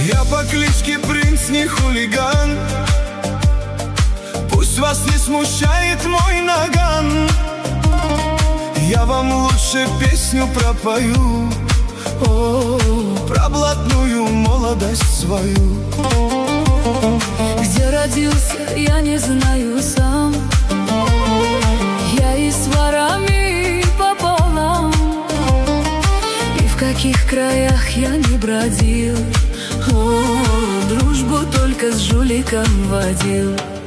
Я по кличке Принц, не хулиган. Пусть вас не смущает мой наган. Я вам лучше песню пропою, про блатную молодость свою. Где родился, я не знаю сам. Я и с ворами пополам, и в каких краях я не бродил, дружбу только с жуликом водил.